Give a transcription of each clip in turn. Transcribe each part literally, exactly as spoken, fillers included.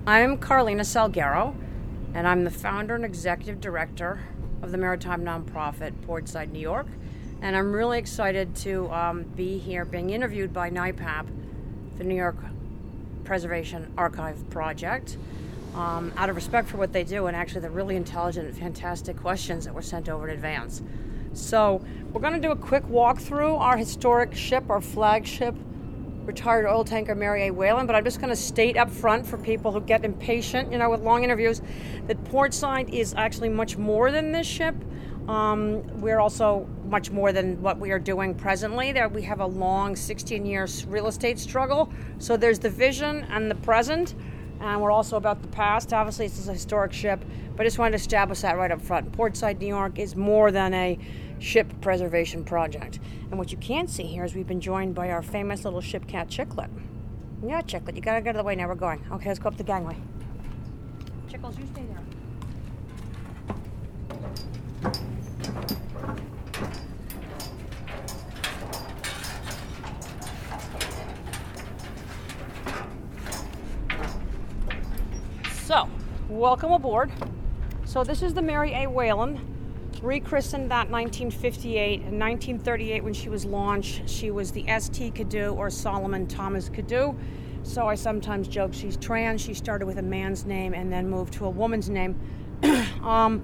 I'm Carlina Salguero, and I'm the founder and executive director of the maritime nonprofit Portside New York. And I'm really excited to um, be here being interviewed by NIPAP, the New York Preservation Archive Project, um, out of respect for what they do and actually the really intelligent and fantastic questions that were sent over in advance. So we're going to do a quick walk through our historic ship, our flagship, retired oil tanker Mary A. Whalen, but I'm just going to state up front for people who get impatient, you know, with long interviews, that Portside is actually much more than this ship. Um, we're also much more than what we are doing presently. There we have a long sixteen years real estate struggle. So there's the vision and the present, and we're also about the past. Obviously, this is a historic ship, but I just wanted to establish that right up front. Portside, New York is more than a ship preservation project. And what you can't see here is we've been joined by our famous little ship cat, Chicklet. Yeah, Chicklet, you gotta get out of the way now. We're going. Okay, let's go up the gangway. Chickles, you stay there. So, welcome aboard. So this is the Mary A. Whalen, rechristened that nineteen fifty-eight. In nineteen thirty-eight, when she was launched, she was the S T Cadieux, or Solomon Thomas Cadieux. So I sometimes joke she's trans. She started with a man's name and then moved to a woman's name. um,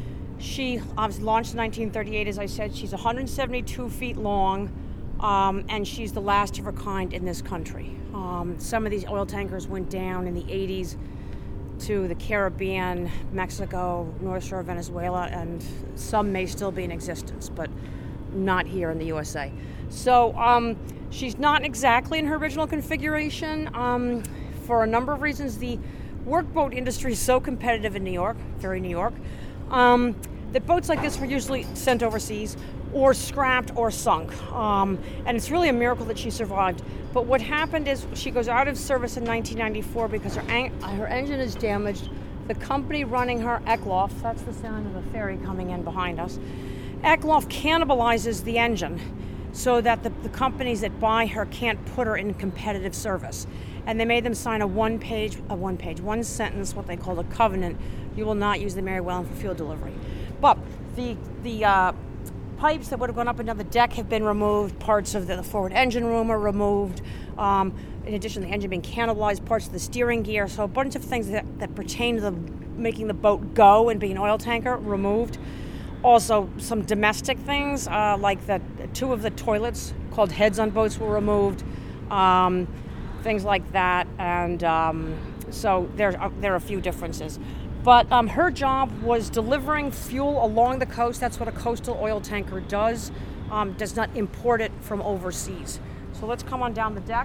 she was launched in nineteen thirty-eight, as I said. She's one hundred seventy-two feet long, um, and she's the last of her kind in this country. Um, some of these oil tankers went down in the eighties to the Caribbean, Mexico, North Shore, Venezuela, and some may still be in existence, but not here in the U S A. So um, she's not exactly in her original configuration um, for a number of reasons. The workboat industry is so competitive in New York, very New York, um, that boats like this were usually sent overseas or scrapped or sunk. Um, and it's really a miracle that she survived. But what happened is she goes out of service in nineteen ninety-four because her en- her engine is damaged. The company running her, Eckloff, that's the sound of a ferry coming in behind us, Eckloff cannibalizes the engine so that the, the companies that buy her can't put her in competitive service. And they made them sign a one-page, a one-page, one-sentence, what they call a covenant. You will not use the Mary Whalen for fuel delivery. But the the uh, pipes that would have gone up and down the deck have been removed. Parts of the forward engine room are removed. Um, in addition to the engine being cannibalized, parts of the steering gear. So a bunch of things that, that pertain to the making the boat go and being an oil tanker removed. Also, some domestic things, uh, like the two of the toilets called heads on boats were removed. Um, things like that. And um, so there, uh, there are a few differences. But um, her job was delivering fuel along the coast. That's what a coastal oil tanker does, um, does not import it from overseas. So let's come on down the deck.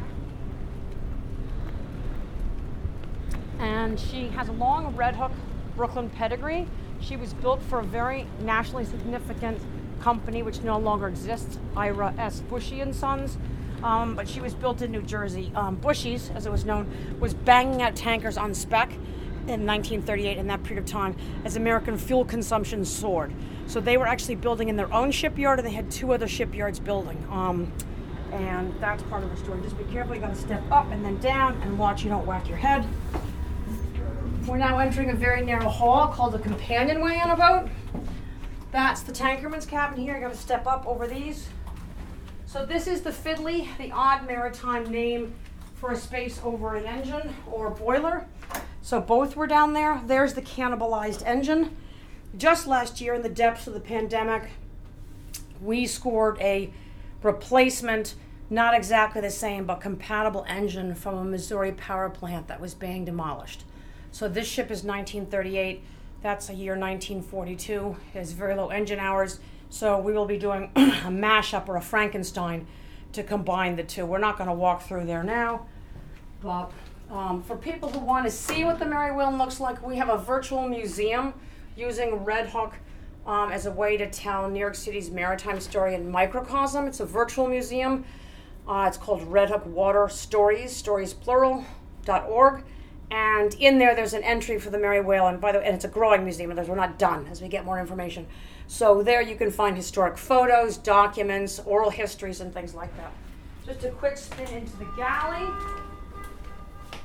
And she has a long Red Hook Brooklyn pedigree. She was built for a very nationally significant company which no longer exists, Ira S. Bushy and Sons. Um, but she was built in New Jersey. Um, Bushy's, as it was known, was banging out tankers on spec in nineteen thirty-eight, in that period of time, as American fuel consumption soared. So they were actually building in their own shipyard, and they had two other shipyards building. Um, and that's part of the story. Just be careful, you gotta step up and then down and watch you don't whack your head. We're now entering a very narrow hall called the companionway on a boat. That's the tankerman's cabin here. You gotta step up over these. So this is the fiddly, the odd maritime name for a space over an engine or boiler. So both were down there. There's the cannibalized engine. Just last year, in the depths of the pandemic, we scored a replacement, not exactly the same, but compatible engine from a Missouri power plant that was being demolished. So this ship is nineteen thirty-eight. That's a year nineteen forty-two. It has very low engine hours. So we will be doing a mashup or a Frankenstein to combine the two. We're not going to walk through there now, but Um, for people who want to see what the Mary Whalen looks like, we have a virtual museum using Red Hook um, as a way to tell New York City's maritime story in microcosm. It's a virtual museum. Uh, it's called Red Hook Water Stories, stories plural, dot org. And in there, there's an entry for the Mary Whalen. By the way, and it's a growing museum, and we're not done as we get more information. So there you can find historic photos, documents, oral histories, and things like that. Just a quick spin into the galley.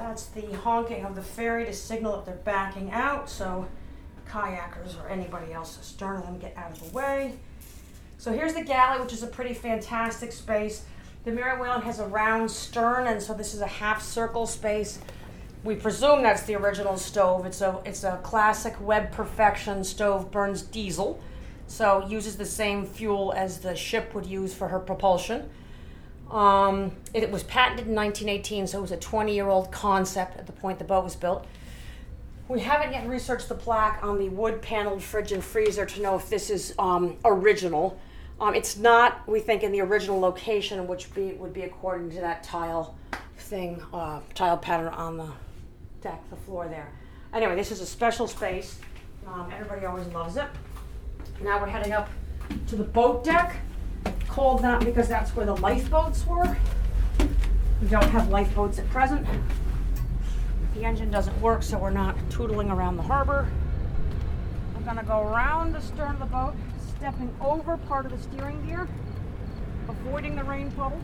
That's the honking of the ferry to signal that they're backing out, so kayakers or anybody else astern of them get out of the way. So here's the galley, which is a pretty fantastic space. The Mary Whalen has a round stern, and so this is a half circle space. We presume that's the original stove. It's a it's a classic Web Perfection stove, burns diesel, so uses the same fuel as the ship would use for her propulsion. Um, it, it was patented in nineteen eighteen, so it was a twenty-year-old concept at the point the boat was built. We haven't yet researched the plaque on the wood-paneled fridge and freezer to know if this is um, original. Um, it's not, we think, in the original location, which be, would be according to that tile thing, uh, tile pattern on the deck, the floor there. Anyway, this is a special space. Um, everybody always loves it. Now we're heading up to the boat deck. Called that because that's where the lifeboats were. We don't have lifeboats at present. The engine doesn't work, so we're not tootling around the harbor. I'm gonna go around the stern of the boat, stepping over part of the steering gear, avoiding the rain puddle.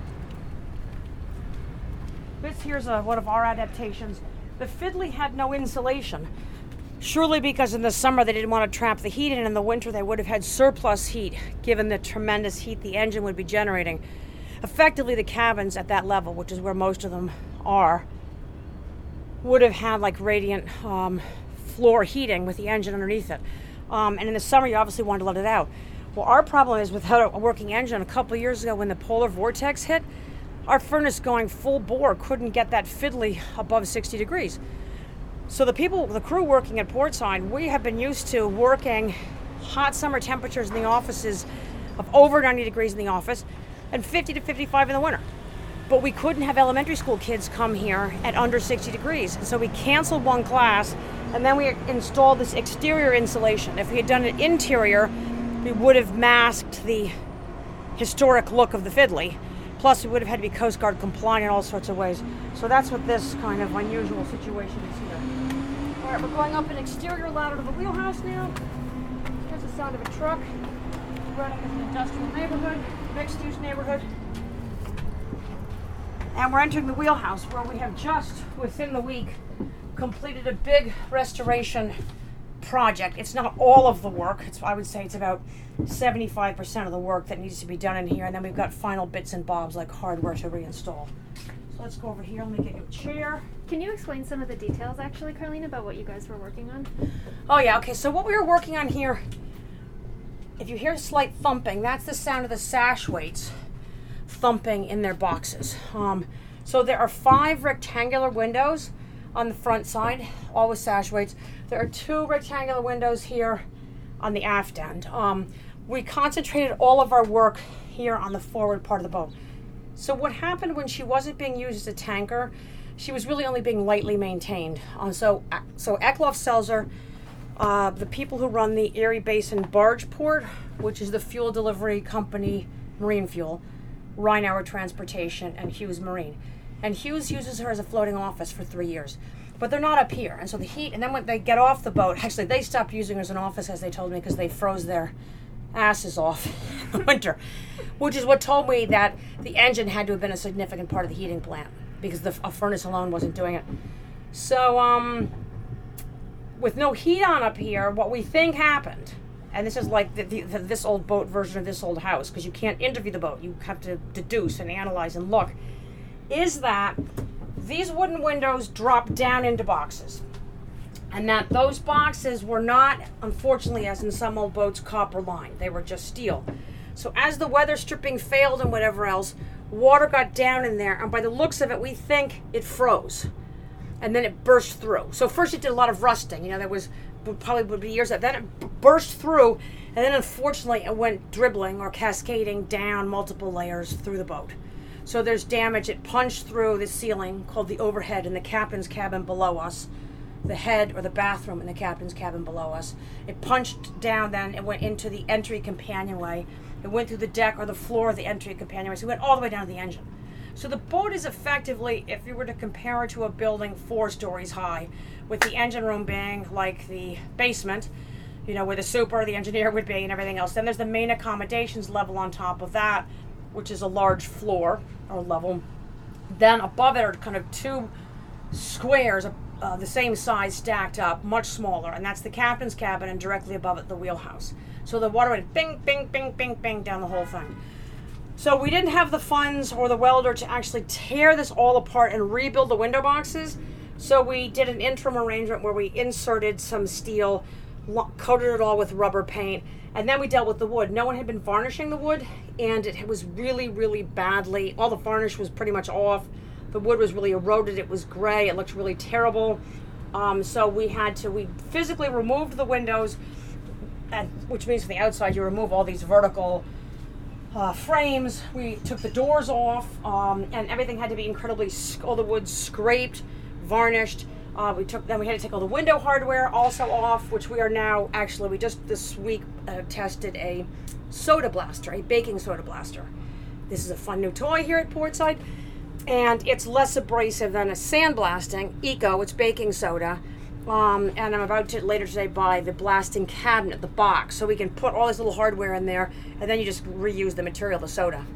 This here's a, one of our adaptations. The Fiddly had no insulation. Surely because in the summer they didn't want to trap the heat in, and in the winter they would have had surplus heat, given the tremendous heat the engine would be generating. Effectively, the cabins at that level, which is where most of them are, would have had like radiant um, floor heating with the engine underneath it. Um, and in the summer, you obviously wanted to let it out. Well, our problem is without a working engine, a couple of years ago when the polar vortex hit, our furnace going full bore couldn't get that Fiddly above sixty degrees. So the people, the crew working at Portside, we have been used to working hot summer temperatures in the offices of over ninety degrees in the office and fifty to fifty-five in the winter. But we couldn't have elementary school kids come here at under sixty degrees. And so we canceled one class, and then we installed this exterior insulation. If we had done an interior, we would have masked the historic look of the Fiddly. Plus, we would have had to be Coast Guard compliant in all sorts of ways. So that's what this kind of unusual situation is here. All right, we're going up an exterior ladder to the wheelhouse now. Here's the sound of a truck running in an industrial neighborhood, mixed-use neighborhood. And we're entering the wheelhouse, where we have just, within the week, completed a big restoration project. It's not all of the work. It's, I would say it's about seventy-five percent of the work that needs to be done in here, and then we've got final bits and bobs like hardware to reinstall. So let's go over here. Let me get you a chair. Can you explain some of the details, actually, Carlene, about what you guys were working on? Oh, yeah. Okay, so what we were working on here, if you hear slight thumping, that's the sound of the sash weights thumping in their boxes. Um, so there are five rectangular windows on the front side, all with sash weights. There are two rectangular windows here on the aft end. Um, we concentrated all of our work here on the forward part of the boat. So what happened when she wasn't being used as a tanker, she was really only being lightly maintained. Um, so so Eckloff Seltzer, uh, the people who run the Erie Basin Barge Port, which is the fuel delivery company, Marine Fuel, Rheinauer Transportation, and Hughes Marine. And Hughes uses her as a floating office for three years. But they're not up here. And so the heat, and then when they get off the boat, actually they stopped using her as an office, as they told me, because they froze their asses off in the winter, which is what told me that the engine had to have been a significant part of the heating plant, because the a furnace alone wasn't doing it. So um, with no heat on up here, what we think happened, and this is like the, the, the, this old boat version of this old house, because you can't interview the boat, you have to deduce and analyze and look, is that these wooden windows drop down into boxes. And that those boxes were not, unfortunately, as in some old boats, copper lined. They were just steel. So as the weather stripping failed and whatever else, water got down in there, and by the looks of it, we think it froze. And then it burst through. So first it did a lot of rusting. You know, there was probably would be years of that. Then it burst through, and then unfortunately it went dribbling or cascading down multiple layers through the boat. So there's damage. It punched through the ceiling, called the overhead, in the captain's cabin below us, the head or the bathroom in the captain's cabin below us. It punched down, then it went into the entry companionway. It went through the deck or the floor of the entry companionway. So it went all the way down to the engine. So the boat is effectively, if you were to compare it to a building four stories high, with the engine room being like the basement, you know, where the super, the engineer would be and everything else. Then there's the main accommodations level on top of that, which is a large floor or level. Then above it are kind of two squares uh, the same size stacked up, much smaller, and that's the captain's cabin, and directly above it the wheelhouse. So the water went bing, bing, bing, bing, bing down the whole thing. So we didn't have the funds or the welder to actually tear this all apart and rebuild the window boxes. So we did an interim arrangement where we inserted some steel, lo- coated it all with rubber paint, and then we dealt with the wood. No one had been varnishing the wood, and it was really, really badly, all the varnish was pretty much off. The wood was really eroded. It was gray. It looked really terrible. Um, so we had to, we physically removed the windows, and, which means from the outside you remove all these vertical uh, frames. We took the doors off, um, and everything had to be incredibly, all the wood scraped, varnished. Uh, we took, then we had to take all the window hardware also off, which we are now, actually, we just this week uh, tested a soda blaster, a baking soda blaster. This is a fun new toy here at Portside. And it's less abrasive than a sandblasting. Eco, it's baking soda. Um, and I'm about to later today buy the blasting cabinet, the box, so we can put all this little hardware in there, and then you just reuse the material, the soda.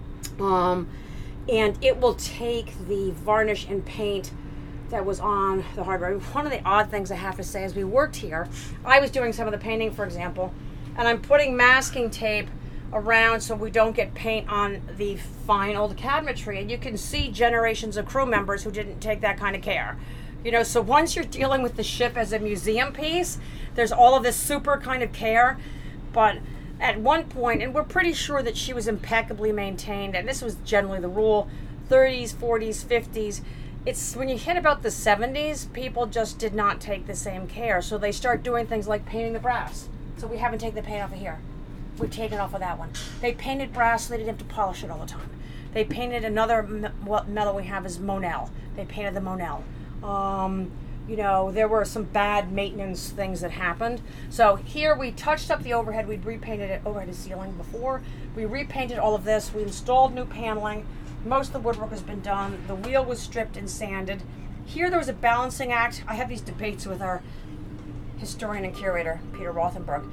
Um, and it will take the varnish and paint that was on the hardware. One of the odd things I have to say is we worked here. I was doing some of the painting, for example, and I'm putting masking tape around so we don't get paint on the fine old cabinetry, and you can see generations of crew members who didn't take that kind of care. You know, so once you're dealing with the ship as a museum piece, there's all of this super kind of care, but at one point, and we're pretty sure that she was impeccably maintained, and this was generally the rule, thirties, forties, fifties, it's when you hit about the seventies, people just did not take the same care, so they start doing things like painting the brass. So we haven't taken the paint off of here. We've taken off of that one. They painted brass so they didn't have to polish it all the time. They painted another me- what metal we have is Monel. They painted the Monel. Um, you know, there were some bad maintenance things that happened. So here we touched up the overhead. We'd repainted it overhead to ceiling before. We repainted all of this. We installed new paneling. Most of the woodwork has been done. The wheel was stripped and sanded. Here there was a balancing act. I have these debates with our historian and curator, Peter Rothenberg.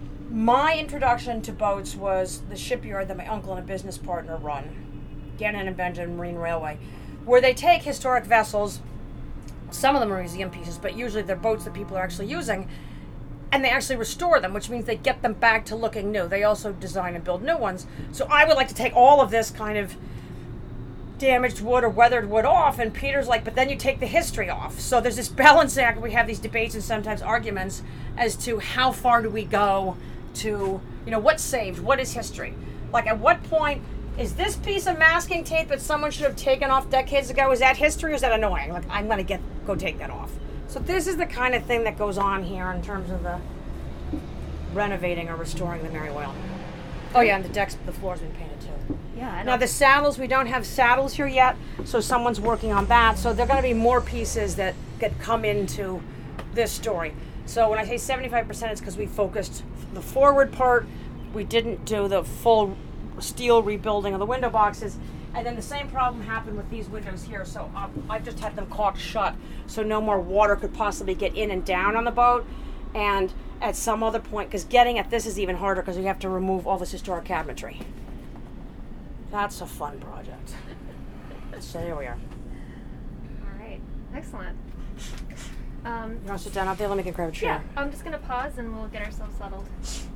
My introduction to boats was the shipyard that my uncle and a business partner run, Gannon and Benjamin Marine Railway, where they take historic vessels, some of them are museum pieces, but usually they're boats that people are actually using, and they actually restore them, which means they get them back to looking new. They also design and build new ones. So I would like to take all of this kind of damaged wood or weathered wood off, and Peter's like, but then you take the history off. So there's this balancing act. We have these debates and sometimes arguments as to how far do we go to, you know, what's saved, what is history? Like, at what point is this piece of masking tape that someone should have taken off decades ago, is that history or is that annoying? Like, I'm going to get go take that off. So this is the kind of thing that goes on here in terms of the renovating or restoring the Mary Whale. Oh yeah, and the decks, the floor's been painted too. Yeah. Now the saddles, we don't have saddles here yet, so someone's working on that. So there are going to be more pieces that, that come into this story. So when I say seventy-five percent, it's because we focused the forward part. We didn't do the full steel rebuilding of the window boxes. And then the same problem happened with these windows here. So uh, I just had them caulked shut so no more water could possibly get in and down on the boat. And at some other point, because getting at this is even harder because we have to remove all this historic cabinetry. That's a fun project. So here we are. All right. Excellent. Um, You want to sit down out there? Let me get grab a chair. yeah, I'm just going to pause and we'll get ourselves settled.